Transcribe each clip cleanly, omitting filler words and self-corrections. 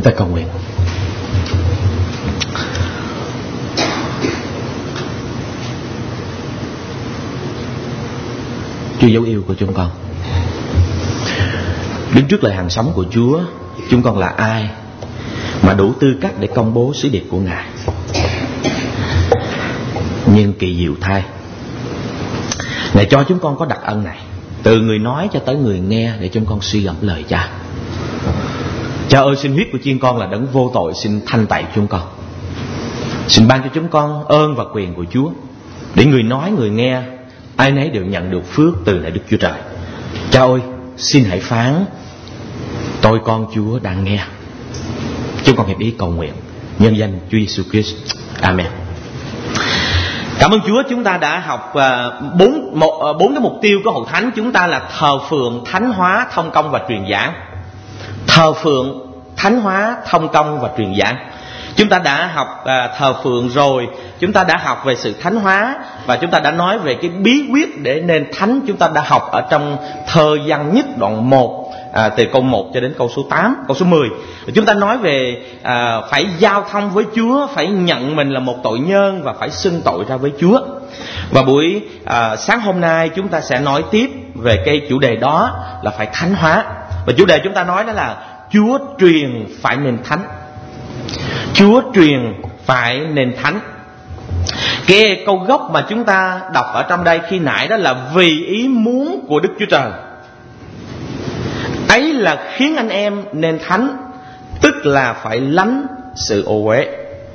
ta cầu nguyện. Chúa dấu yêu của chúng con, đứng trước lời hàng sống của Chúa, chúng con là ai mà đủ tư cách để công bố sứ điệp của Ngài? Nhưng kỳ diệu thay, Ngài cho chúng con có đặc ân này, từ người nói cho tới người nghe, để chúng con suy gẫm lời Cha. Cha ơi, xin huyết của chiên con là đấng vô tội xin thanh tẩy chúng con. Xin ban cho chúng con ơn và quyền của Chúa, để người nói người nghe ai nấy đều nhận được phước từ nơi Đức Chúa Trời. Cha ơi, xin hãy phán, tôi con Chúa đang nghe. Chúng con hiệp ý cầu nguyện nhân danh Chúa Giêsu Christ. Amen. Cảm ơn Chúa, chúng ta đã học bốn cái mục tiêu của Hội Thánh. Chúng ta là thờ phượng, thánh hóa, thông công và truyền giảng. Thờ phượng, thánh hóa, thông công và truyền giảng. Chúng ta đã học thờ phượng rồi, chúng ta đã học về sự thánh hóa, và chúng ta đã nói về cái bí quyết để nên thánh. Chúng ta đã học ở trong Thơ Văn Nhất đoạn 1, từ câu 1 cho đến câu số 8, câu số 10. Chúng ta nói về phải giao thông với Chúa, phải nhận mình là một tội nhân và phải xưng tội ra với Chúa. Và buổi sáng hôm nay chúng ta sẽ nói tiếp về cái chủ đề đó là phải thánh hóa. Và chủ đề chúng ta nói đó là Chúa truyền phải nên thánh. Chúa truyền phải nên thánh. Cái câu gốc mà chúng ta đọc ở trong đây khi nãy đó là vì ý muốn của Đức Chúa Trời, ấy là khiến anh em nên thánh, tức là phải lánh sự ô uế.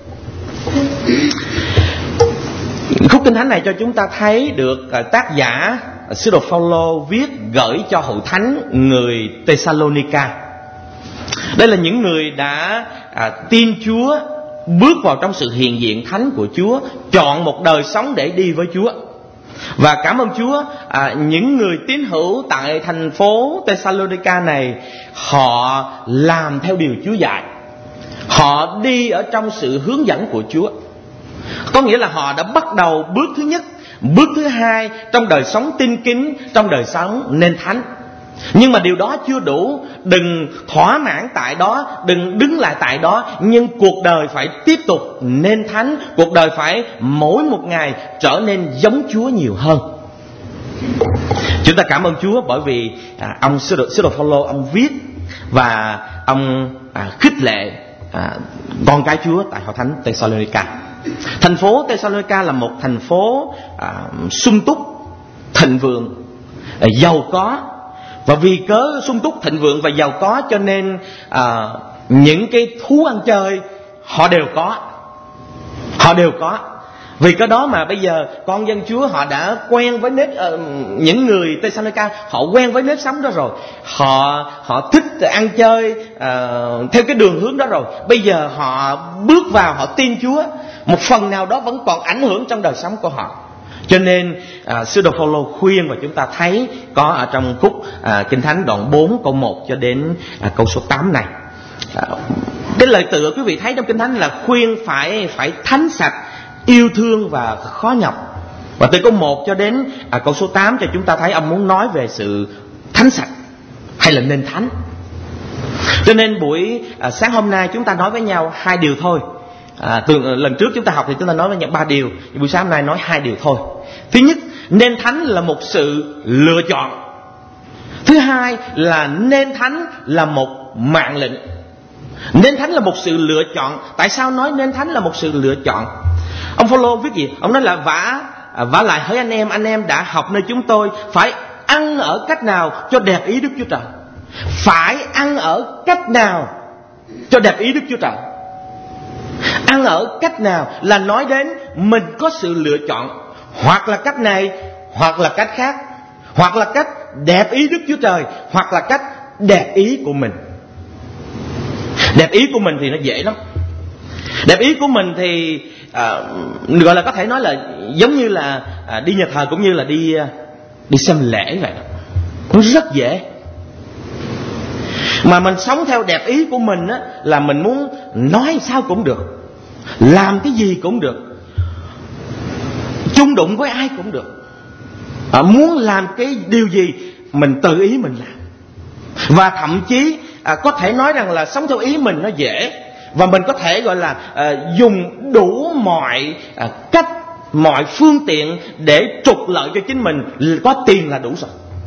Khúc kinh thánh này cho chúng ta thấy được tác giả sứ đồ Phaolô viết gửi cho hội thánh người Thessalonica. Đây là những người đã tin Chúa, bước vào trong sự hiện diện thánh của Chúa, chọn một đời sống để đi với Chúa. Và cảm ơn Chúa, những người tín hữu tại thành phố Thessalonica này, họ làm theo điều Chúa dạy. Họ đi ở trong sự hướng dẫn của Chúa. Có nghĩa là họ đã bắt đầu bước thứ nhất, bước thứ hai trong đời sống tin kính, trong đời sống nên thánh. Nhưng mà điều đó chưa đủ. Đừng thỏa mãn tại đó, đừng đứng lại tại đó, nhưng cuộc đời phải tiếp tục nên thánh. Cuộc đời phải mỗi một ngày trở nên giống Chúa nhiều hơn. Chúng ta cảm ơn Chúa bởi vì ông sứ đồ Phaolô, ông viết và ông khích lệ con cái Chúa tại hội thánh Thessalonica. Thành phố Thessalonica là một thành phố sung túc, thịnh vượng, giàu có. Và vì cớ sung túc, thịnh vượng và giàu có cho nên những cái thú ăn chơi họ đều có. Họ đều có. Vì cái đó mà bây giờ con dân Chúa họ đã quen với nếp, những người Thessalonica họ quen với nếp sống đó rồi. Họ thích ăn chơi theo cái đường hướng đó rồi. Bây giờ họ bước vào, họ tin Chúa, một phần nào đó vẫn còn ảnh hưởng trong đời sống của họ. Cho nên sứ đồ Phaolô khuyên, và chúng ta thấy có ở trong khúc Kinh Thánh đoạn 4 câu 1 cho đến câu số 8 này. Cái lời tựa quý vị thấy trong Kinh Thánh là khuyên phải thánh sạch, yêu thương và khó nhọc. Và từ câu 1 cho đến câu số 8 cho chúng ta thấy ông muốn nói về sự thánh sạch hay là nên thánh. Cho nên buổi sáng hôm nay chúng ta nói với nhau hai điều thôi. Lần trước chúng ta học thì chúng ta nói với nhau 3 điều, buổi sáng hôm nay nói 2 điều thôi. Thứ nhất, nên thánh là một sự lựa chọn. Thứ hai là nên thánh là một mạng lệnh. Nên thánh là một sự lựa chọn. Tại sao nói nên thánh là một sự lựa chọn? Ông Phaolô viết gì? Ông nói là vả lại hỡi anh em đã học nơi chúng tôi, phải ăn ở cách nào cho đẹp ý Đức Chúa Trời. Phải ăn ở cách nào cho đẹp ý Đức Chúa Trời. Ăn ở cách nào là nói đến mình có sự lựa chọn, hoặc là cách này, hoặc là cách khác, hoặc là cách đẹp ý Đức Chúa Trời, hoặc là cách đẹp ý của mình. Đẹp ý của mình thì nó dễ lắm. Đẹp ý của mình thì gọi là có thể nói là giống như là đi nhà thờ cũng như là đi xem lễ vậy. Nó rất dễ. Mà mình sống theo đẹp ý của mình á, là mình muốn nói sao cũng được, làm cái gì cũng được, chung đụng với ai cũng được, muốn làm cái điều gì mình tự ý mình làm. Và thậm chí có thể nói rằng là sống theo ý mình nó dễ, và mình có thể gọi là dùng đủ mọi cách, mọi phương tiện để trục lợi cho chính mình. Có tiền là đủ rồi.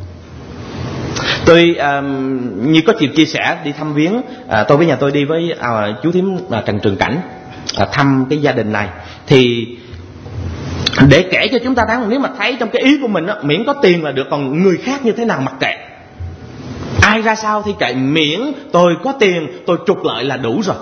Tôi như có dịp chia sẻ đi thăm viếng, tôi với nhà tôi đi với chú thím Trần Trường Cảnh thăm cái gia đình này, thì để kể cho chúng ta thấy, nếu mà thấy trong cái ý của mình miễn có tiền là được, còn người khác như thế nào mặc kệ, ai ra sao thì kệ, miễn tôi có tiền, tôi trục lợi là đủ rồi.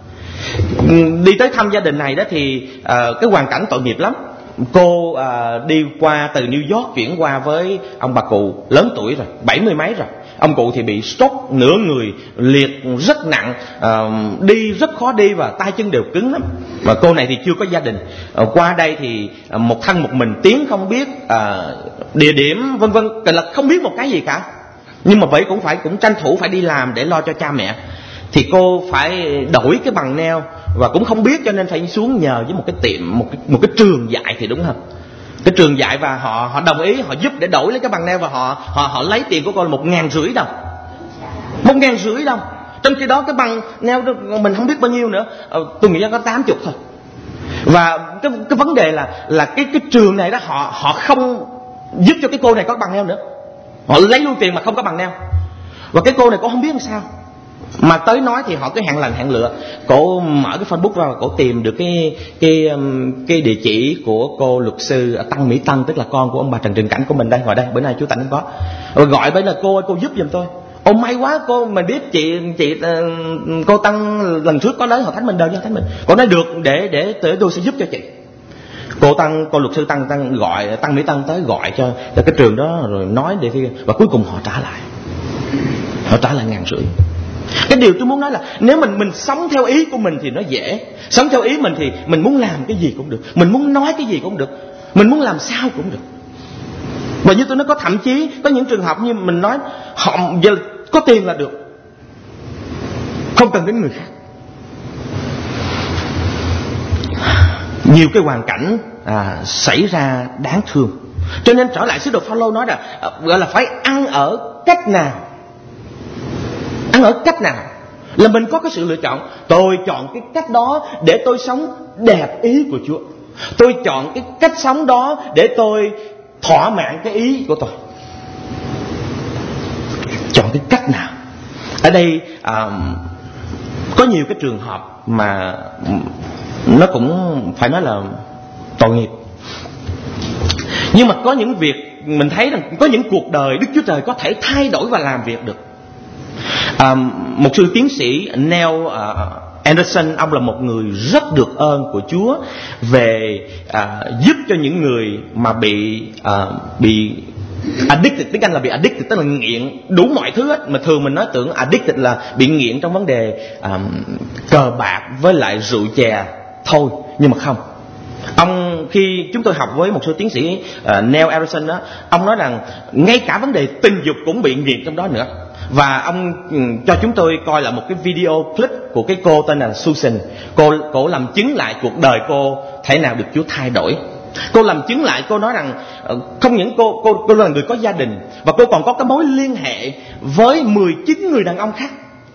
Đi tới thăm gia đình này đó thì cái hoàn cảnh tội nghiệp lắm. Cô đi qua từ New York chuyển qua với ông bà cụ lớn tuổi rồi, 70 mấy rồi. Ông cụ thì bị stroke, nửa người liệt rất nặng, đi rất khó đi và tay chân đều cứng lắm. Mà cô này thì chưa có gia đình, qua đây thì một thân một mình, tiếng không biết, địa điểm vân vân, là không biết một cái gì cả. Nhưng mà vậy cũng tranh thủ phải đi làm để lo cho cha mẹ. Thì cô phải đổi cái bằng nail và cũng không biết, cho nên phải xuống nhờ với một cái tiệm, một cái trường dạy thì đúng không? Cái trường dạy, và họ đồng ý, họ giúp để đổi lấy cái bằng nail, và họ lấy tiền của cô là 1.500 đồng. 1.500 đồng. Trong khi đó cái bằng nail mình không biết bao nhiêu nữa, tôi nghĩ có 80 thôi. Và cái vấn đề là cái trường này đó, họ không giúp cho cái cô này có bằng nail nữa. Họ lấy luôn tiền mà không có bằng nail. Và cái cô này cô không biết làm sao, mà tới nói thì họ cứ hẹn lần hẹn lựa. Cổ mở cái Facebook ra và cổ tìm được cái địa chỉ của cô luật sư Tăng Mỹ Tân, tức là con của ông bà Trần Trường Cảnh của mình đây, ngồi đây, bữa nay chú Tạnh cũng có. Rồi gọi bên là cô ơi, cô giúp giùm tôi. Ồ may quá cô, mình biết chị cô Tăng lần trước có đến Hội Thánh mình đời cho Thánh mình. Cô nói được, để tôi sẽ giúp cho chị. Cô luật sư Tăng gọi Tăng Mỹ Tân tới gọi cho cái trường đó, rồi nói để và cuối cùng họ trả lại 1.500. Cái điều tôi muốn nói là nếu mình sống theo ý của mình thì nó dễ. Sống theo ý mình thì mình muốn làm cái gì cũng được, mình muốn nói cái gì cũng được, mình muốn làm sao cũng được. Và như tôi nói, thậm chí có những trường hợp như mình nói, họ giờ có tiền là được, không cần đến người khác. Nhiều cái hoàn cảnh xảy ra đáng thương. Cho nên trở lại sứ đồ Phaolô nói là gọi là phải ăn ở cách nào. Ăn ở cách nào là mình có cái sự lựa chọn. Tôi chọn cái cách đó để tôi sống đẹp ý của Chúa. Tôi chọn cái cách sống đó để tôi thỏa mãn cái ý của tôi. Chọn cái cách nào. Ở đây có nhiều cái trường hợp mà nó cũng phải nói là tội nghiệp. Nhưng mà có những việc mình thấy rằng có những cuộc đời Đức Chúa Trời có thể thay đổi và làm việc được. Một sư tiến sĩ Neil Anderson, ông là một người rất được ơn của Chúa về giúp cho những người mà bị addicted, tiếng Anh là bị addicted, tức là nghiện đủ mọi thứ hết. Mà thường mình nói tưởng addicted là bị nghiện trong vấn đề cờ bạc với lại rượu chè thôi, nhưng mà không. Ông, khi chúng tôi học với một số tiến sĩ Neil Anderson đó, ông nói rằng ngay cả vấn đề tình dục cũng bị nghiện trong đó nữa. Và ông cho chúng tôi coi là một cái video clip của cái cô tên là Susan. Cô làm chứng lại cuộc đời cô thể nào được Chúa thay đổi. Cô làm chứng lại, cô nói rằng không những cô là người có gia đình, và cô còn có cái mối liên hệ với 19 người đàn ông khác.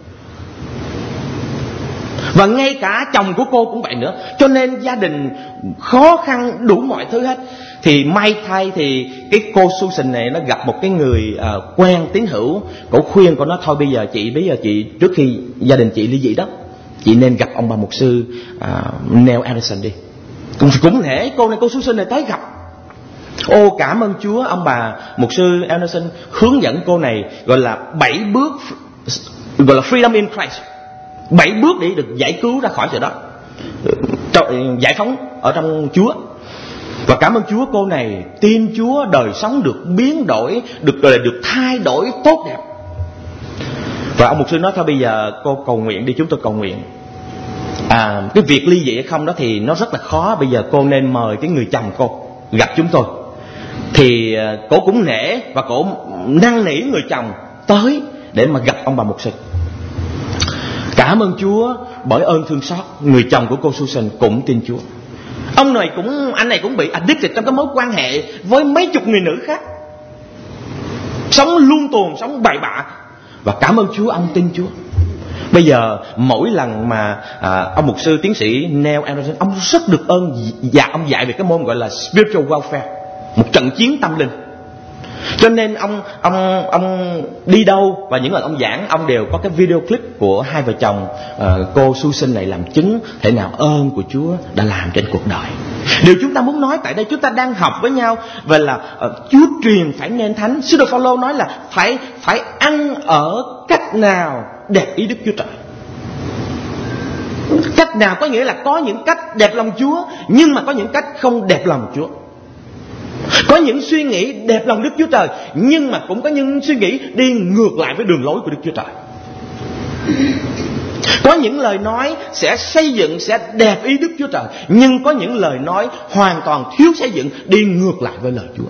Và ngay cả chồng của cô cũng vậy nữa. Cho nên gia đình khó khăn đủ mọi thứ hết. Thì may thay thì cái cô Susan này nó gặp một cái người quen tín hữu. Cổ khuyên cô nói thôi bây giờ chị trước khi gia đình chị ly dị đó, chị nên gặp ông bà mục sư Neil Anderson đi. Cũng thể cô Susan này tới gặp. Ô cảm ơn Chúa, ông bà mục sư Anderson hướng dẫn cô này gọi là 7 bước, gọi là freedom in Christ, 7 bước để được giải cứu ra khỏi sự đó, giải phóng ở trong Chúa. Và cảm ơn Chúa, cô này tin Chúa, đời sống được biến đổi, được thay đổi tốt đẹp. Và ông mục sư nói thôi bây giờ cô cầu nguyện đi, chúng tôi cầu nguyện. Cái việc ly dị hay không đó thì nó rất là khó. Bây giờ cô nên mời cái người chồng cô gặp chúng tôi. Thì cổ cũng nể và cổ năn nỉ người chồng tới để mà gặp ông bà mục sư. Cảm ơn Chúa, bởi ơn thương xót, người chồng của cô Susan cũng tin Chúa. Anh này cũng bị addicted trong cái mối quan hệ với mấy chục người nữ khác, sống luôn tuồng, sống bậy bạ. Và cảm ơn Chúa, ông tin Chúa. Bây giờ mỗi lần mà ông mục sư tiến sĩ Neil Anderson, ông rất được ơn ông dạy về cái môn gọi là spiritual warfare, một trận chiến tâm linh. Cho nên ông đi đâu và những lần ông giảng, ông đều có cái video clip của hai vợ chồng cô Susan này làm chứng thế nào ơn của Chúa đã làm trên cuộc đời. Điều chúng ta muốn nói tại đây, chúng ta đang học với nhau về là Chúa truyền phải nên thánh. Sứ đồ Phaolô nói là phải ăn ở cách nào đẹp ý Đức Chúa Trời. Cách nào có nghĩa là có những cách đẹp lòng Chúa, nhưng mà có những cách không đẹp lòng Chúa. Có những suy nghĩ đẹp lòng Đức Chúa Trời, nhưng mà cũng có những suy nghĩ đi ngược lại với đường lối của Đức Chúa Trời. Có những lời nói sẽ xây dựng, sẽ đẹp ý Đức Chúa Trời, nhưng có những lời nói hoàn toàn thiếu xây dựng, đi ngược lại với lời Chúa.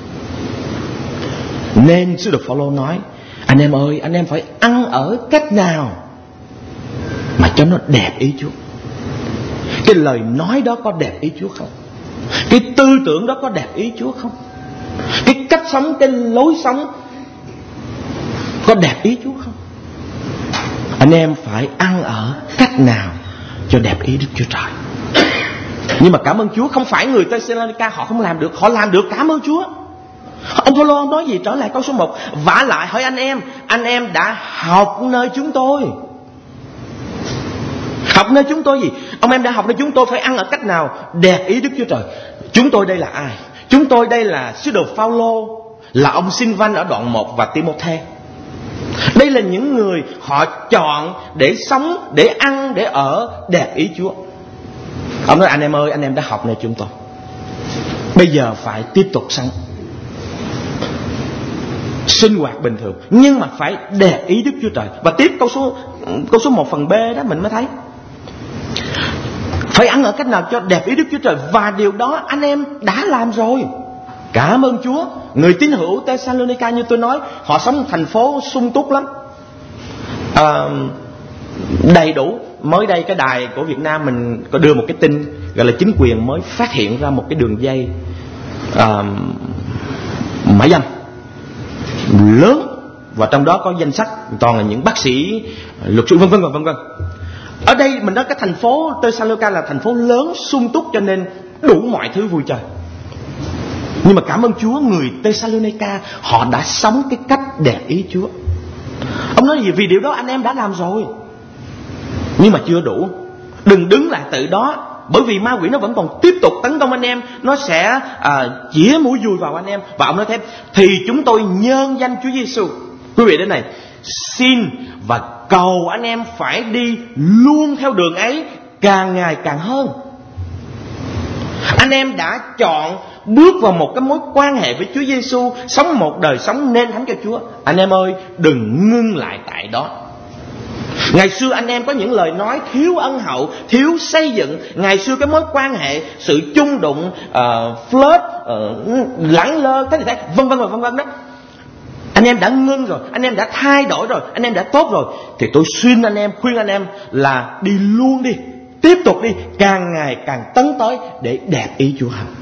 Nên sứ đồ Phaolô nói, anh em ơi, anh em phải ăn ở cách nào mà cho nó đẹp ý Chúa. Cái lời nói đó có đẹp ý Chúa không? Cái tư tưởng đó có đẹp ý Chúa không? Cái cách sống, cái lối sống có đẹp ý Chúa không? Anh em phải ăn ở cách nào cho đẹp ý Đức Chúa Trời. Nhưng mà cảm ơn Chúa, không phải người Thessalonica họ không làm được, họ làm được, cảm ơn Chúa. Ông Phaolô ông nói gì? Trở lại câu số 1, vả lại hỏi anh em đã học nơi chúng tôi. Học nơi chúng tôi gì? Ông em đã học nơi chúng tôi phải ăn ở cách nào đẹp ý Đức Chúa Trời. Chúng tôi đây là ai? Chúng tôi đây là sứ đồ Phaolô, là ông Silvan ở đoạn 1 và Timôthê. Đây là những người họ chọn để sống, để ăn, để ở đẹp ý Chúa. Ông nói anh em ơi, anh em đã học nơi chúng tôi, bây giờ phải tiếp tục sống, sinh hoạt bình thường, nhưng mà phải đẹp ý Đức Chúa Trời. Và tiếp câu số 1 phần B đó mình mới thấy phải ăn ở cách nào cho đẹp ý Đức Chúa Trời. Và điều đó anh em đã làm rồi, cảm ơn Chúa. Người tín hữu Thessalonica như tôi nói, họ sống thành phố sung túc lắm, đầy đủ. Mới đây cái đài của Việt Nam mình có đưa một cái tin gọi là chính quyền mới phát hiện ra một cái đường dây mại dâm lớn, và trong đó có danh sách toàn là những bác sĩ, luật sư vân vân. Ở đây mình nói cái thành phố Thessalonica là thành phố lớn sung túc, cho nên đủ mọi thứ vui chơi. Nhưng mà cảm ơn Chúa, người Thessalonica họ đã sống cái cách đẹp ý Chúa. Ông nói gì? Vì điều đó anh em đã làm rồi, nhưng mà chưa đủ. Đừng đứng lại tự đó, bởi vì ma quỷ nó vẫn còn tiếp tục tấn công anh em. Nó sẽ chĩa mũi dùi vào anh em. Và ông nói thêm, thì chúng tôi nhân danh Chúa Giêsu. Quý vị đến này, xin và cầu anh em phải đi luôn theo đường ấy, càng ngày càng hơn. Anh em đã chọn bước vào một cái mối quan hệ với Chúa Giêsu, sống một đời sống nên thánh cho Chúa. Anh em ơi, đừng ngưng lại tại đó. Ngày xưa anh em có những lời nói thiếu ân hậu, thiếu xây dựng. Ngày xưa cái mối quan hệ, sự chung đụng, flirt, lẳng lơ, vân vân đó, anh em đã ngưng rồi, anh em đã thay đổi rồi, anh em đã tốt rồi. Thì tôi khuyên anh em là đi luôn đi, tiếp tục đi, càng ngày càng tấn tới để đẹp ý Chúa hơn.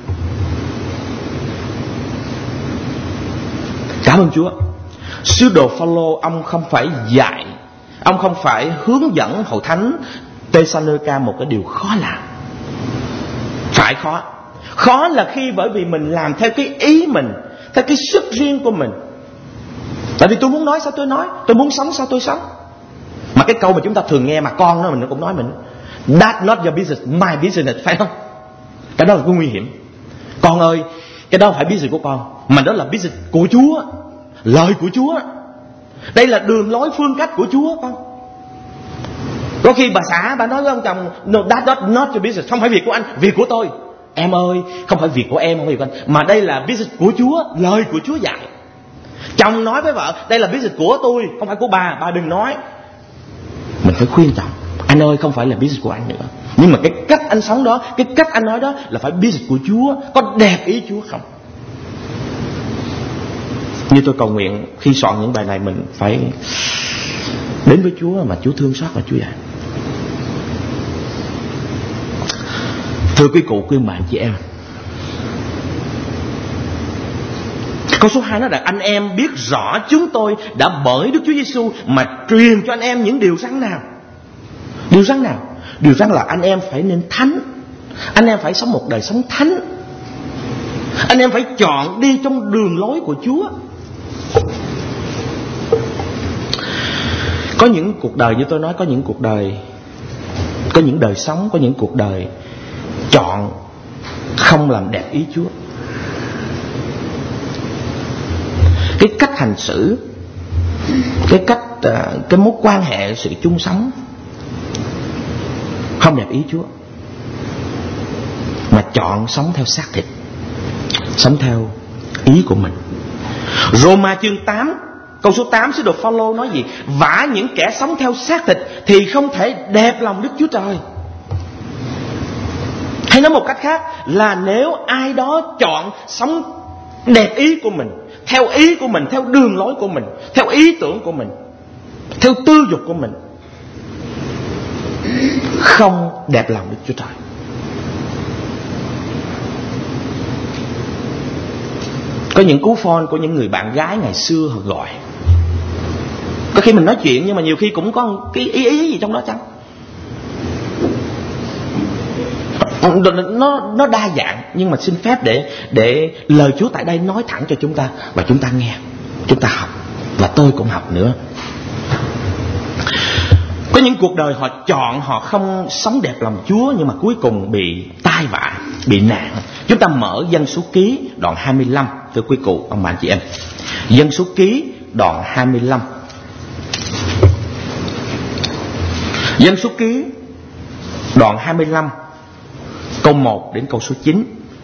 Cảm ơn Chúa. Sứ đồ Phaolô ông không phải dạy, ông không phải hướng dẫn hội thánh Thessalonica một cái điều khó làm. Phải khó. Khó là khi bởi vì mình làm theo cái ý mình, theo cái sức riêng của mình. Tại vì tôi muốn nói sao tôi nói, tôi muốn sống sao tôi sống. Mà cái câu mà chúng ta thường nghe mà con nó mình cũng nói mình, that's not your business, my business, phải không? Cái đó là cái nguy hiểm. Con ơi, cái đó không phải business của con, mà đó là business của Chúa, lời của Chúa. Đây là đường lối phương cách của Chúa con. Có khi bà xã bà nói với ông chồng, no, that's not your business, không phải việc của anh, việc của tôi. Em ơi, không phải việc của em, không phải việc của anh, mà đây là business của Chúa, lời của Chúa dạy. Chồng nói với vợ, đây là business của tôi, không phải của bà đừng nói. Mình phải khuyên chồng, anh ơi, không phải là business của anh nữa, nhưng mà cái cách anh sống đó, cái cách anh nói đó là phải business của Chúa, có đẹp ý Chúa không? Như tôi cầu nguyện khi soạn những bài này, mình phải đến với Chúa mà Chúa thương xót và Chúa dạy. Thưa quý cụ, quý bạn chị em, câu số 2 nói là anh em biết rõ chúng tôi đã bởi Đức Chúa Giêsu mà truyền cho anh em những điều răn nào. Điều răn nào? Điều răn là anh em phải nên thánh. Anh em phải sống một đời sống thánh. Anh em phải chọn đi trong đường lối của Chúa. Có những cuộc đời, như tôi nói, có những cuộc đời, có những đời sống, có những cuộc đời chọn không làm đẹp ý Chúa. Cái cách hành xử, cái mối quan hệ, sự chung sống không đẹp ý Chúa, mà chọn sống theo xác thịt, sống theo ý của mình. Roma chương 8 câu số 8, sứ đồ Phaolô nói gì? Vả những kẻ sống theo xác thịt thì không thể đẹp lòng Đức Chúa Trời. Hay nói một cách khác là nếu ai đó chọn sống đẹp ý của mình, theo ý của mình, theo đường lối của mình, theo ý tưởng của mình, theo tư dục của mình, không đẹp lòng Đức Chúa Trời. Có những cú phone của những người bạn gái ngày xưa họ gọi, có khi mình nói chuyện nhưng mà nhiều khi cũng có cái ý gì trong đó chăng. Nó đa dạng, nhưng mà xin phép để lời Chúa tại đây nói thẳng cho chúng ta, và chúng ta nghe, chúng ta học, và tôi cũng học nữa. Có những cuộc đời họ chọn, họ không sống đẹp lòng Chúa, nhưng mà cuối cùng bị tai vạ, bị nạn. Chúng ta mở Dân Số Ký đoạn 25, thưa quý cụ, ông bà anh chị em. Dân Số Ký đoạn 25. Dân Số Ký đoạn 25 câu 1 đến câu số 9.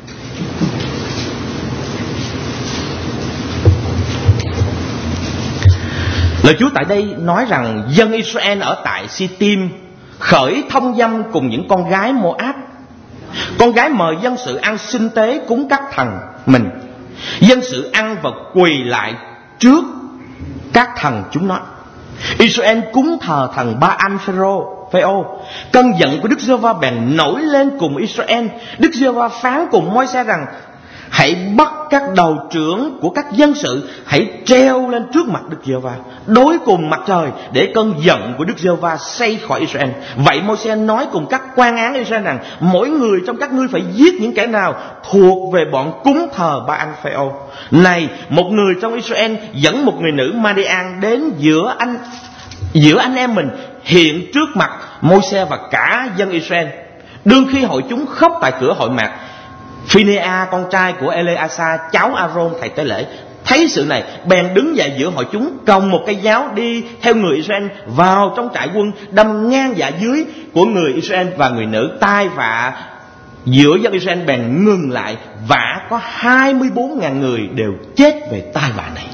Lời Chúa tại đây nói rằng dân Israel ở tại Si-tim khởi thông dâm cùng những con gái Moab. Con gái mời dân sự ăn sinh tế cúng các thần mình. Dân sự ăn và quỳ lại trước các thần chúng nó. Israel cúng thờ thần Ba-al-Phê-ô. Cơn giận của Đức Giê-hô-va bèn nổi lên cùng Israel. Đức Giê-hô-va phán cùng Môi-se rằng: hãy bắt các đầu trưởng của các dân sự, hãy treo lên trước mặt Đức Giê-hô-va, đối cùng mặt trời, để cơn giận của Đức Giê-hô-va xây khỏi Israel. Vậy Môi-se nói cùng các quan án Israel rằng: mỗi người trong các ngươi phải giết những kẻ nào thuộc về bọn cúng thờ Ba-al-Phê-ô. Này, một người trong Israel dẫn một người nữ Ma-đi-an đến giữa anh em mình, hiện trước mặt Môi-se và cả dân Israel. Đương khi hội chúng khóc tại cửa hội mạc, Phi-nê-a con trai của Ê-lê-a-sa cháu A-rôn thầy tế lễ thấy sự này, bèn đứng dậy giữa hội chúng, cầm một cây giáo đi theo người Israel vào trong trại quân, đâm ngang dạ dưới của người Israel và người nữ. Tai vạ giữa dân Israel bèn ngừng lại, vả có 24.000 người đều chết về tai vạ này.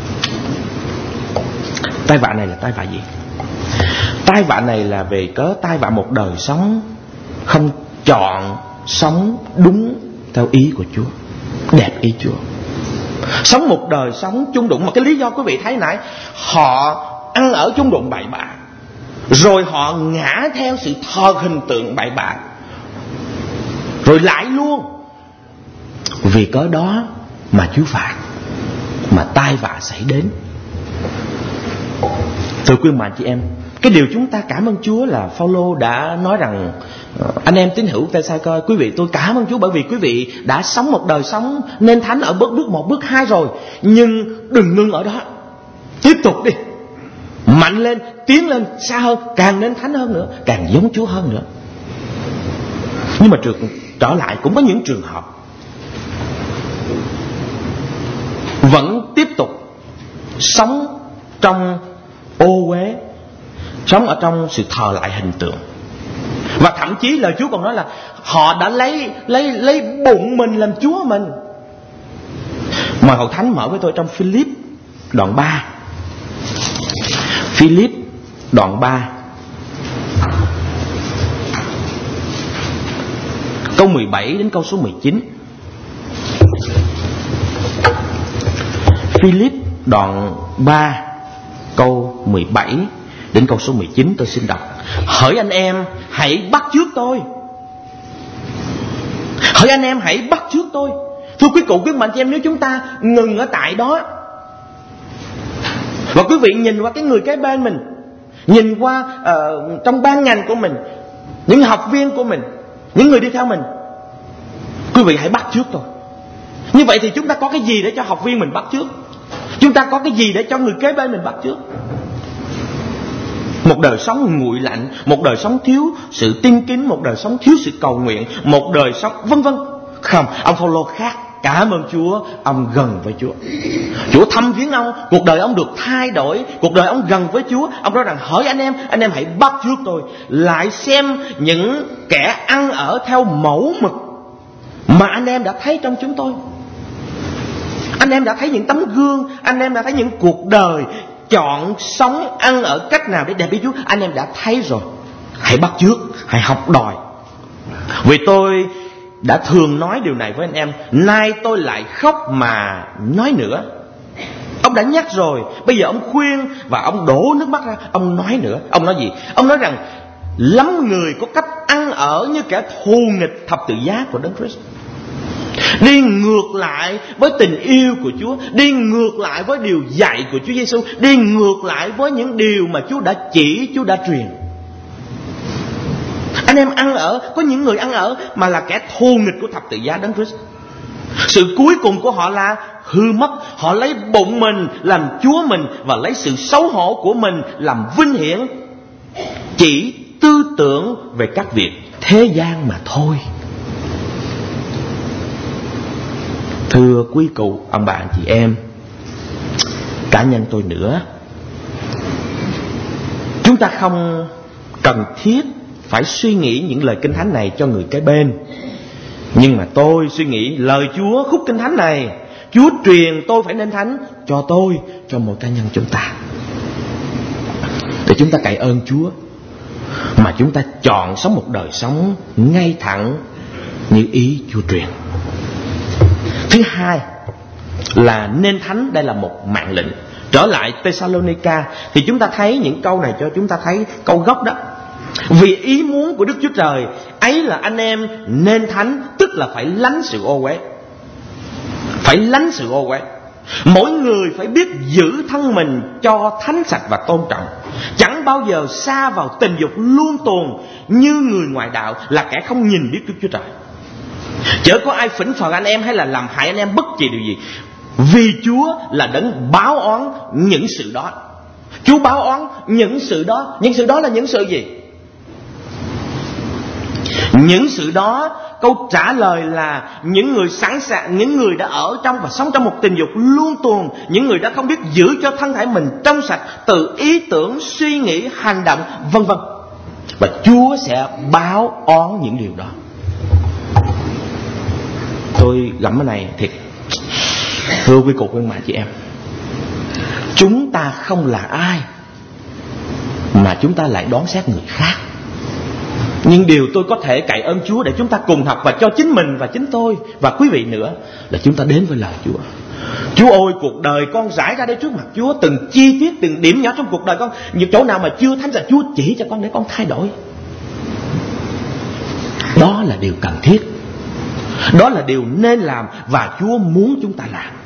Tai vạ này là tai vạ gì? Tai vạ này là về cớ tai vạ một đời sống không chọn sống đúng theo ý của Chúa, đẹp ý Chúa. Sống một đời sống chung đụng, mà cái lý do quý vị thấy nãy, họ ăn ở chung đụng bậy bạ, rồi họ ngã theo sự thờ hình tượng bậy bạ, rồi lại luôn. Vì cớ đó mà Chúa phạt, mà tai vạ xảy đến. Thưa quý bà chị em, cái điều chúng ta cảm ơn Chúa là Phaolô đã nói rằng: anh em tín hữu Thê-sa-cơ, quý vị, tôi cảm ơn Chúa bởi vì quý vị đã sống một đời sống nên thánh ở bước 1, bước 2 rồi. Nhưng đừng ngưng ở đó, tiếp tục đi, mạnh lên, tiến lên xa hơn, càng nên thánh hơn nữa, càng giống Chúa hơn nữa. Nhưng mà trở lại cũng có những trường hợp vẫn tiếp tục sống trong ô uế, sống ở trong sự thờ lại hình tượng. Và thậm chí lời Chúa còn nói là họ đã lấy bụng mình làm Chúa mình. Mời Hội Thánh mở với tôi trong Philip đoạn 3. Philip đoạn 3 câu 17 đến câu số 19. Philip đoạn 3 câu 17 đến câu số 19 tôi xin đọc. Hỡi anh em hãy bắt chước tôi. Hỡi anh em hãy bắt chước tôi. Thưa quý cụ, quý mạnh chị em, nếu chúng ta ngừng ở tại đó, và quý vị nhìn qua cái người kế bên mình, nhìn qua trong ban ngành của mình, những học viên của mình, những người đi theo mình. Quý vị hãy bắt chước tôi. Như vậy thì chúng ta có cái gì để cho học viên mình bắt chước? Chúng ta có cái gì để cho người kế bên mình bắt chước? Một đời sống nguội lạnh, một đời sống thiếu sự tin kính, một đời sống thiếu sự cầu nguyện, một đời sống vân vân. Không, ông Phaolô khác. Cảm ơn Chúa, ông gần với Chúa. Chúa thăm viếng ông, cuộc đời ông được thay đổi, cuộc đời ông gần với Chúa. Ông nói rằng hỡi anh em hãy bắt chước tôi. Lại xem những kẻ ăn ở theo mẫu mực mà anh em đã thấy trong chúng tôi. Anh em đã thấy những tấm gương, anh em đã thấy những cuộc đời chọn sống ăn ở cách nào để đẹp với Chúa. Anh em đã thấy rồi. Hãy bắt chước, hãy học đòi. Vì tôi đã thường nói điều này với anh em, nay tôi lại khóc mà nói nữa. Ông đã nhắc rồi, bây giờ ông khuyên và ông đổ nước mắt ra. Ông nói nữa. Ông nói gì? Ông nói rằng lắm người có cách ăn ở như kẻ thù nghịch thập tự giá của Đấng Christ, đi ngược lại với tình yêu của Chúa, đi ngược lại với điều dạy của Chúa Giêsu, đi ngược lại với những điều mà Chúa đã chỉ, Chúa đã truyền. Anh em ăn ở, có những người ăn ở mà là kẻ thù nghịch của thập tự giá Đấng Christ. Sự cuối cùng của họ là hư mất. Họ lấy bụng mình làm Chúa mình và lấy sự xấu hổ của mình làm vinh hiển, chỉ tư tưởng về các việc thế gian mà thôi. Thưa quý cụ, ông bà, anh chị em, cá nhân tôi nữa, chúng ta không cần thiết phải suy nghĩ những lời Kinh Thánh này cho người kế bên. Nhưng mà tôi suy nghĩ lời Chúa, khúc Kinh Thánh này Chúa truyền tôi phải nên thánh cho tôi, cho mỗi cá nhân chúng ta, để chúng ta cậy ơn Chúa mà chúng ta chọn sống một đời sống ngay thẳng như ý Chúa truyền. Thứ hai là nên thánh. Đây là một mạng lệnh. Trở lại Thessalonica thì chúng ta thấy những câu này cho chúng ta thấy câu gốc đó. Vì ý muốn của Đức Chúa Trời ấy là anh em nên thánh, tức là phải lánh sự ô uế. Phải lánh sự ô uế. Mỗi người phải biết giữ thân mình cho thánh sạch và tôn trọng, chẳng bao giờ sa vào tình dục luông tuồng như người ngoại đạo, là kẻ không nhìn biết Đức Chúa Trời. Chớ có ai phỉnh phờ anh em hay là làm hại anh em bất kỳ điều gì, vì Chúa là đấng báo oán những sự đó. Chúa báo oán những sự đó. Những sự đó là những sự gì? Những sự đó, câu trả lời là những người sẵn sàng, những người đã ở trong và sống trong một tình dục luông tuồng, những người đã không biết giữ cho thân thể mình trong sạch từ ý tưởng, suy nghĩ, hành động vân vân. Và Chúa sẽ báo oán những điều đó. Tôi gặm cái này thiệt. Thưa quý cụ, quý bà, chị em, chúng ta không là ai mà chúng ta lại đoán xét người khác. Nhưng điều tôi có thể cậy ơn Chúa để chúng ta cùng học, và cho chính mình và chính tôi và quý vị nữa, là chúng ta đến với lời Chúa. Chúa ơi, cuộc đời con rải ra đây trước mặt Chúa, từng chi tiết, từng điểm nhỏ trong cuộc đời con, những chỗ nào mà chưa thánh sạch, Chúa chỉ cho con để con thay đổi. Đó là điều cần thiết. Đó là điều nên làm và Chúa muốn chúng ta làm.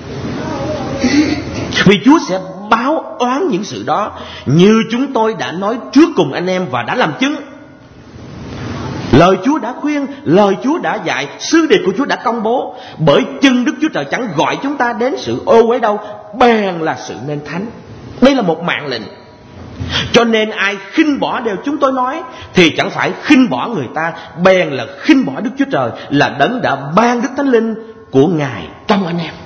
Vì Chúa sẽ báo oán những sự đó, như chúng tôi đã nói trước cùng anh em và đã làm chứng. Lời Chúa đã khuyên, lời Chúa đã dạy, sứ điệp của Chúa đã công bố. Bởi chừng Đức Chúa Trời chẳng gọi chúng ta đến sự ô uế đâu, bèn là sự nên thánh. Đây là một mạng lệnh. Cho nên ai khinh bỏ điều chúng tôi nói thì chẳng phải khinh bỏ người ta, bèn là khinh bỏ Đức Chúa Trời, là đấng đã ban Đức Thánh Linh của Ngài trong anh em.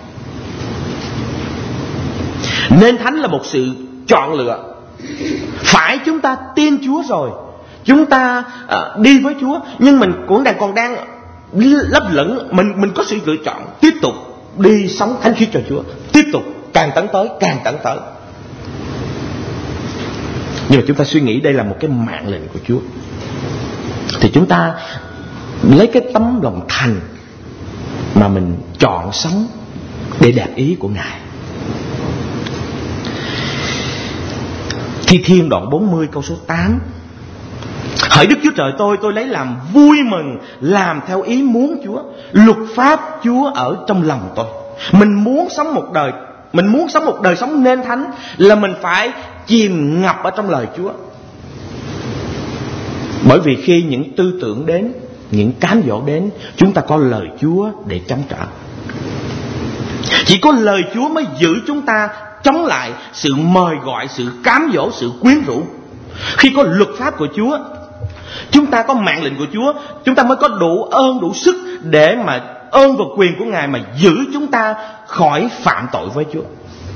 Nên thánh là một sự chọn lựa. Phải chúng ta tin Chúa rồi, chúng ta đi với Chúa, nhưng mình cũng còn đang lấp lửng. Mình có sự lựa chọn tiếp tục đi sống thánh khiết cho Chúa, tiếp tục càng tấn tới, càng tấn tới. Nhưng mà chúng ta suy nghĩ đây là một cái mạng lệnh của Chúa, thì chúng ta lấy cái tấm lòng thành mà mình chọn sống để đẹp ý của Ngài. Thi Thiên đoạn 40 câu số 8: hỡi Đức Chúa Trời tôi lấy làm vui mừng làm theo ý muốn Chúa. Luật pháp Chúa ở trong lòng tôi. Mình muốn sống một đời sống nên thánh, là mình phải chìm ngập ở trong lời Chúa. Bởi vì khi những tư tưởng đến, những cám dỗ đến, chúng ta có lời Chúa để chống trả. Chỉ có lời Chúa mới giữ chúng ta chống lại sự mời gọi, sự cám dỗ, sự quyến rũ. Khi có luật pháp của Chúa, chúng ta có mạng lệnh của Chúa, chúng ta mới có đủ ơn, đủ sức để mà ơn và quyền của Ngài mà giữ chúng ta khỏi phạm tội với Chúa.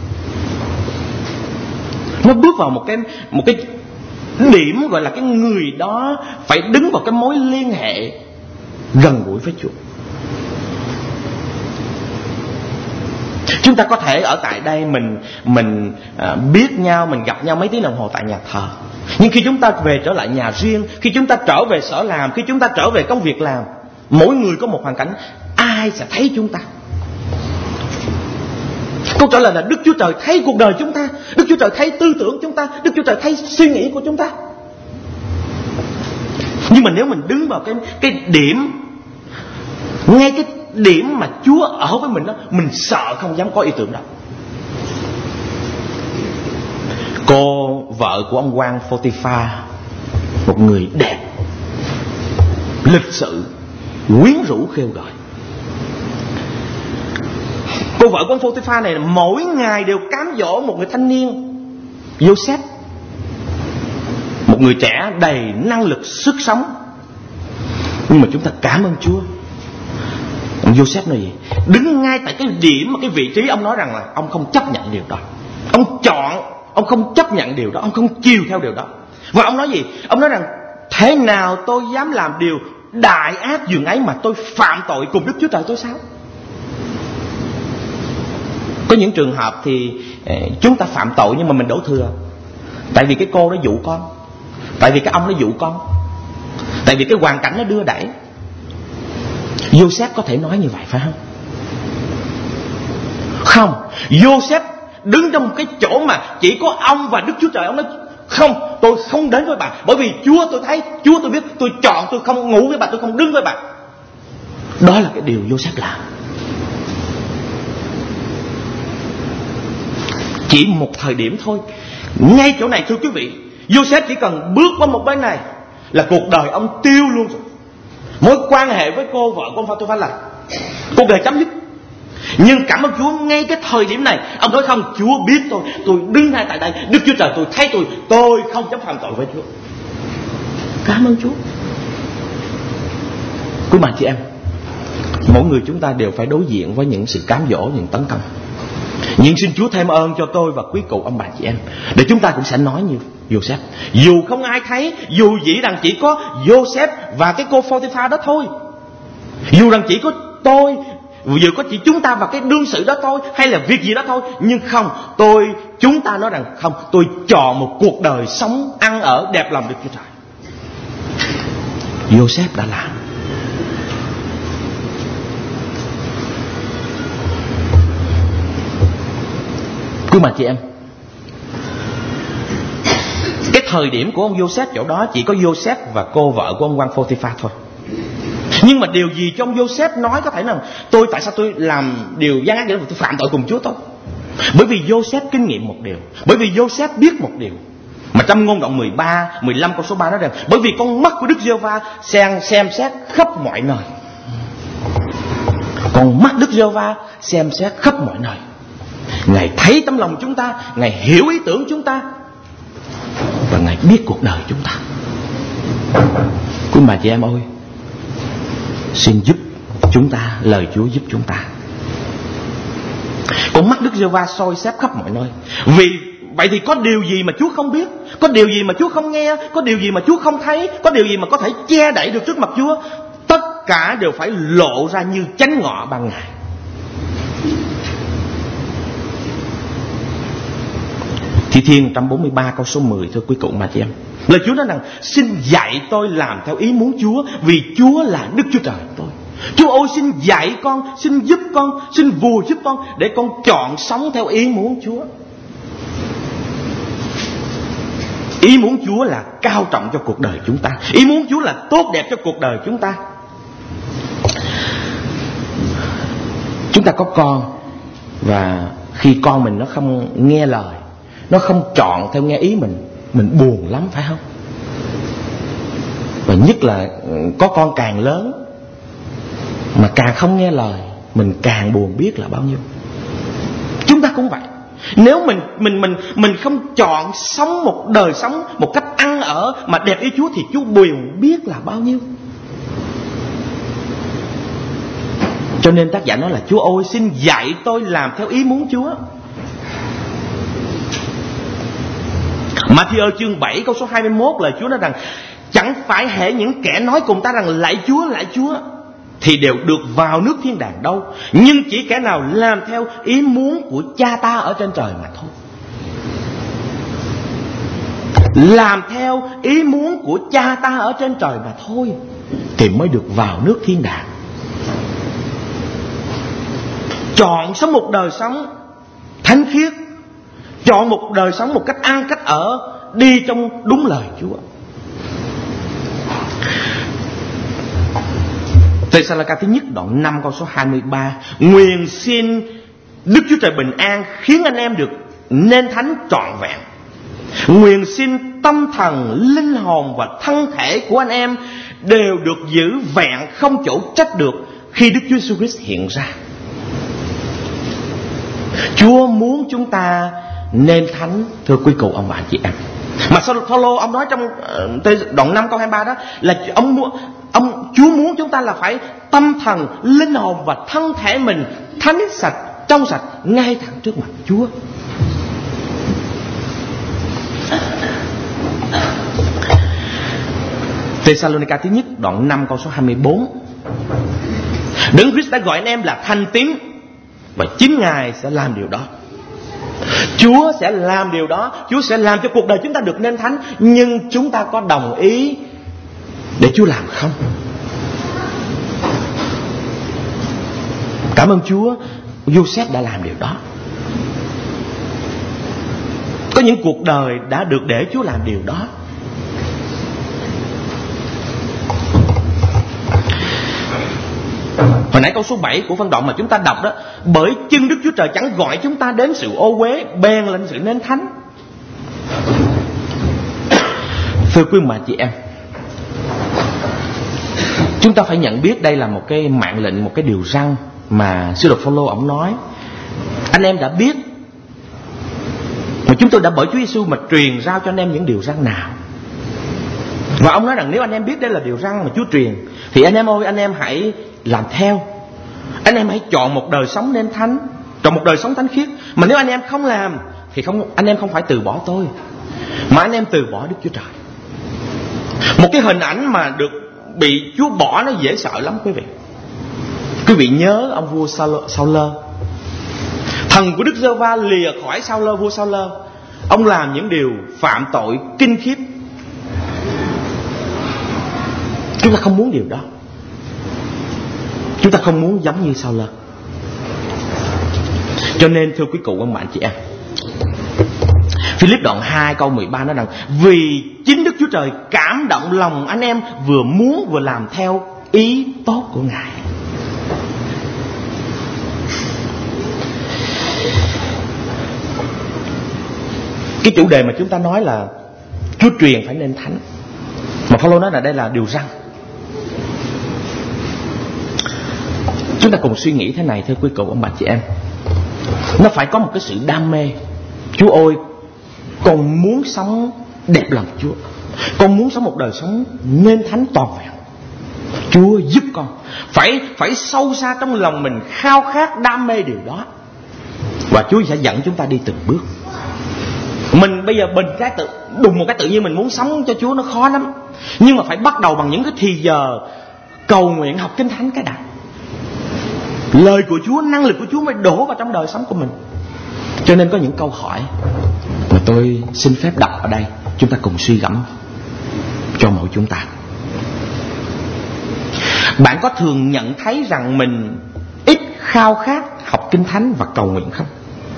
Nó bước vào một cái điểm gọi là cái người đó phải đứng vào cái mối liên hệ gần gũi với Chúa. Chúng ta có thể ở tại đây mình biết nhau, mình gặp nhau mấy tiếng đồng hồ tại nhà thờ. Nhưng khi chúng ta về trở lại nhà riêng, khi chúng ta trở về sở làm, khi chúng ta trở về công việc làm, mỗi người có một hoàn cảnh, ai sẽ thấy chúng ta? Câu trả lời là Đức Chúa Trời thấy cuộc đời chúng ta, Đức Chúa Trời thấy tư tưởng chúng ta, Đức Chúa Trời thấy suy nghĩ của chúng ta. Nhưng mà nếu mình đứng vào cái điểm, ngay cái điểm mà Chúa ở với mình đó, mình sợ không dám có ý tưởng đó. Cô vợ của ông quan Photiphar, một người đẹp, lịch sự, quyến rũ khêu gợi. Cô vợ của ông Photiphar này mỗi ngày đều cám dỗ một người thanh niên Joseph, một người trẻ đầy năng lực, sức sống. Nhưng mà chúng ta cảm ơn Chúa, ông Joseph này đứng ngay tại cái điểm mà cái vị trí ông nói rằng là ông không chấp nhận điều đó. Ông chọn, ông không chấp nhận điều đó, ông không chiều theo điều đó. Và ông nói gì? Ông nói rằng thế nào tôi dám làm điều đại ác dường ấy mà tôi phạm tội cùng Đức Chúa Trời tôi sao? Có những trường hợp thì chúng ta phạm tội nhưng mà mình đổ thừa. Tại vì cái cô đó dụ con, tại vì cái ông đó dụ con, tại vì cái hoàn cảnh nó đưa đẩy. Joseph có thể nói như vậy phải không? Không, Joseph đứng trong cái chỗ mà chỉ có ông và Đức Chúa Trời. Ông nói không, tôi không đến với bà, bởi vì Chúa tôi thấy, Chúa tôi biết, tôi chọn tôi không ngủ với bà, tôi không đứng với bà. Đó là cái điều Joseph làm. Chỉ một thời điểm thôi. Ngay chỗ này thưa quý vị, Joseph chỉ cần bước qua một bên này là cuộc đời ông tiêu luôn rồi. Mối quan hệ với cô vợ của ông Photiphar là cuộc đời chấm dứt. Nhưng cảm ơn Chúa, ngay cái thời điểm này ông nói không, Chúa biết tôi đứng ngay tại đây, Đức Chúa Trời tôi thấy tôi không dám phạm tội với Chúa. Cảm ơn Chúa. Quý bà chị em, mỗi người chúng ta đều phải đối diện với những sự cám dỗ, những tấn công. Nhưng xin Chúa thêm ơn cho tôi và quý cụ ông bà chị em, để chúng ta cũng sẽ nói như Joseph. Dù không ai thấy, dù dĩ rằng chỉ có Joseph và cái cô Photiphar đó thôi, dù rằng chỉ có tôi, dù có chỉ chúng ta và cái đương sự đó thôi, hay là việc gì đó thôi, nhưng không, chúng ta nói rằng không, tôi chọn một cuộc đời sống ăn ở đẹp lòng Đức Chúa Trời. Joseph đã làm. Quý bà chị em, cái thời điểm của ông Joseph chỗ đó chỉ có Joseph và cô vợ của ông quan Photiphar thôi. Nhưng mà điều gì cho ông Joseph nói có thể là tại sao tôi làm điều gian ác để tôi phạm tội cùng Chúa tôi? Bởi vì Joseph kinh nghiệm một điều, bởi vì Joseph biết một điều mà trong Ngôn Đoạn 15 câu số 3 nói rằng bởi vì con mắt của Đức Giê-hô-va xem xét khắp mọi nơi. Con mắt Đức Giê-hô-va xem xét khắp mọi nơi. Ngài thấy tấm lòng chúng ta, Ngài hiểu ý tưởng chúng ta, và Ngài biết cuộc đời chúng ta. Quý bà chị em ơi, xin giúp chúng ta, lời Chúa giúp chúng ta. Con mắt Đức Giê-hô-va soi xét khắp mọi nơi. Vì vậy thì có điều gì mà Chúa không biết, có điều gì mà Chúa không nghe, có điều gì mà Chúa không thấy, có điều gì mà có thể che đậy được trước mặt Chúa? Tất cả đều phải lộ ra như chánh ngọ ban ngày. Thi Thiên 143 câu số 10, thưa quý cụ bà chị em, lời Chúa nói rằng xin dạy tôi làm theo ý muốn Chúa, vì Chúa là Đức Chúa Trời tôi. Chúa ơi, xin dạy con, xin giúp con, xin vùi giúp con để con chọn sống theo ý muốn Chúa. Ý muốn Chúa là cao trọng cho cuộc đời chúng ta. Ý muốn Chúa là tốt đẹp cho cuộc đời chúng ta. Chúng ta có con, và khi con mình nó không nghe lời, nó không trọn theo nghe ý mình buồn lắm phải không? Và nhất là có con càng lớn mà càng không nghe lời, mình càng buồn biết là bao nhiêu. Chúng ta cũng vậy. Nếu mình không chọn sống một đời sống một cách ăn ở mà đẹp ý Chúa thì Chúa buồn biết là bao nhiêu. Cho nên tác giả nói là Chúa ơi xin dạy tôi làm theo ý muốn Chúa. Ma-thi-ơ chương 7 câu số 21 lời Chúa nói rằng chẳng phải hễ những kẻ nói cùng ta rằng lạy Chúa thì đều được vào nước thiên đàng đâu, nhưng chỉ kẻ nào làm theo ý muốn của Cha ta ở trên trời mà thôi. Làm theo ý muốn của Cha ta ở trên trời mà thôi thì mới được vào nước thiên đàng. Chọn sống một đời sống thánh khiết, chọn một đời sống một cách ăn cách ở, đi trong đúng lời Chúa. Thê-sa-la-ca thứ nhất đoạn 5 câu số 23: Nguyện xin Đức Chúa Trời bình an khiến anh em được nên thánh trọn vẹn. Nguyện xin tâm thần, linh hồn và thân thể của anh em đều được giữ vẹn, không chỗ trách được khi Đức Chúa Jesus Christ hiện ra. Chúa muốn chúng ta nên thánh, thưa quý cụ ông bà anh chị em. Mà Phaolô ông nói trong đoạn 5 câu 23 đó là Chúa muốn chúng ta là phải tâm thần, linh hồn và thân thể mình thánh sạch, trong sạch ngay thẳng trước mặt Chúa. Thê-sa-lô-ni-ca thứ nhất đoạn 5 câu số 24: Đấng Christ đã gọi anh em là thanh tín và chính Ngài sẽ làm điều đó. Chúa sẽ làm điều đó. Chúa sẽ làm cho cuộc đời chúng ta được nên thánh. Nhưng chúng ta có đồng ý để Chúa làm không? Cảm ơn Chúa, Joseph đã làm điều đó. Có những cuộc đời đã được để Chúa làm điều đó. Hồi nãy câu số 7 của phân đoạn mà chúng ta đọc đó: Bởi chân Đức Chúa Trời chẳng gọi chúng ta đến sự ô uế, bèn lên sự nên thánh. Thưa quý bà chị em, chúng ta phải nhận biết đây là một cái mạng lệnh, một cái điều răn mà sứ đồ Phaolô ông nói. Anh em đã biết, mà chúng tôi đã bởi Chúa Giêsu mà truyền giao cho anh em những điều răn nào. Và ông nói rằng nếu anh em biết đây là điều răn mà Chúa truyền thì anh em ơi, anh em hãy làm theo. Anh em hãy chọn một đời sống nên thánh, chọn một đời sống thánh khiết. Mà nếu anh em không làm thì anh em không phải từ bỏ tôi, mà anh em từ bỏ Đức Chúa Trời. Một cái hình ảnh mà được bị Chúa bỏ nó dễ sợ lắm quý vị. Quý vị nhớ ông vua Sao-lơ. Thần của Đức Giê-hô-va lìa khỏi Sao-lơ, vua Sao-lơ. Ông làm những điều phạm tội kinh khiếp. Chúng ta không muốn điều đó. Chúng ta không muốn giống như Sao-lơ. Cho nên thưa quý cụ ông bạn chị em, Philip đoạn 2 câu 13 nói rằng vì chính Đức Chúa Trời cảm động lòng anh em vừa muốn vừa làm theo ý tốt của Ngài. Cái chủ đề mà chúng ta nói là Chúa truyền phải nên thánh, mà Phaolô nói là đây là điều răn. Chúng ta cùng suy nghĩ thế này thưa quý cụ ông bà chị em. Nó phải có một cái sự đam mê. Chúa ơi, con muốn sống đẹp lòng Chúa, con muốn sống một đời sống nên thánh toàn vẹn. Chúa giúp con. Phải sâu xa trong lòng mình khao khát đam mê điều đó. Và Chúa sẽ dẫn chúng ta đi từng bước. Mình bây giờ đùng một cái tự nhiên mình muốn sống cho Chúa nó khó lắm. Nhưng mà phải bắt đầu bằng những cái thì giờ cầu nguyện, học kinh thánh cái đã. Lời của Chúa, năng lực của Chúa mới đổ vào trong đời sống của mình. Cho nên có những câu hỏi mà tôi xin phép đọc ở đây, chúng ta cùng suy gẫm cho mỗi chúng ta. Bạn có thường nhận thấy rằng mình ít khao khát học kinh thánh và cầu nguyện không?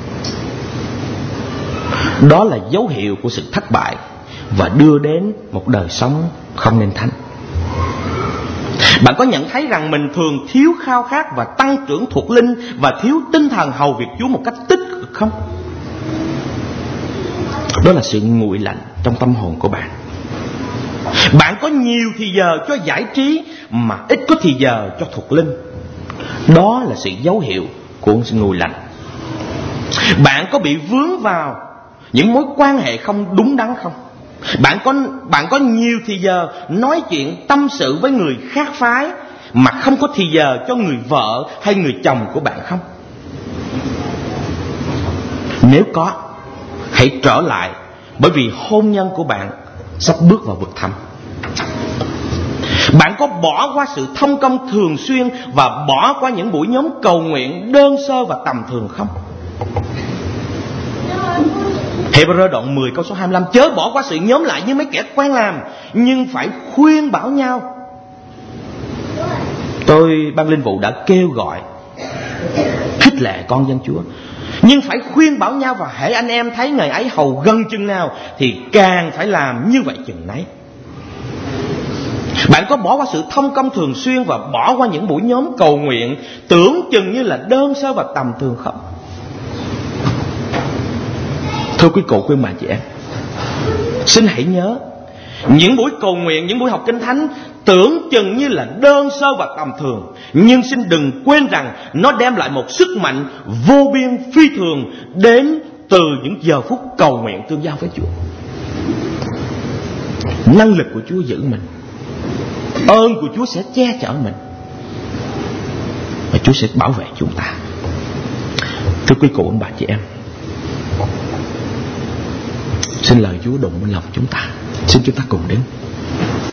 Đó là dấu hiệu của sự thất bại và đưa đến một đời sống không nên thánh. Bạn có nhận thấy rằng mình thường thiếu khao khát và tăng trưởng thuộc linh và thiếu tinh thần hầu việc Chúa một cách tích cực không? Đó là sự nguội lạnh trong tâm hồn của bạn. Bạn có nhiều thì giờ cho giải trí mà ít có thì giờ cho thuộc linh. Đó là sự dấu hiệu của sự nguội lạnh. Bạn có bị vướng vào những mối quan hệ không đúng đắn không? Bạn có nhiều thì giờ nói chuyện tâm sự với người khác phái mà không có thì giờ cho người vợ hay người chồng của bạn không? Nếu có, hãy trở lại, bởi vì hôn nhân của bạn sắp bước vào vực thẳm. Bạn có bỏ qua sự thông công thường xuyên và bỏ qua những buổi nhóm cầu nguyện đơn sơ và tầm thường không? Hebrew đoạn 10 câu số 25: chớ bỏ qua sự nhóm lại như mấy kẻ quen làm, nhưng phải khuyên bảo nhau. Tôi ban linh vụ đã kêu gọi khích lệ con dân Chúa, nhưng phải khuyên bảo nhau, và hễ anh em thấy ngày ấy hầu gần chừng nào thì càng phải làm như vậy chừng nấy. Bạn có bỏ qua sự thông công thường xuyên và bỏ qua những buổi nhóm cầu nguyện tưởng chừng như là đơn sơ và tầm thường không? Thưa quý cụ, quý bà chị em, xin hãy nhớ, những buổi cầu nguyện, những buổi học kinh thánh tưởng chừng như là đơn sơ và tầm thường, nhưng xin đừng quên rằng nó đem lại một sức mạnh vô biên phi thường đến từ những giờ phút cầu nguyện tương giao với Chúa. Năng lực của Chúa giữ mình, ơn của Chúa sẽ che chở mình, và Chúa sẽ bảo vệ chúng ta. Thưa quý cụ, ông bà chị em, xin lời Chúa đụng lòng chúng ta. Xin chúng ta cùng đứng.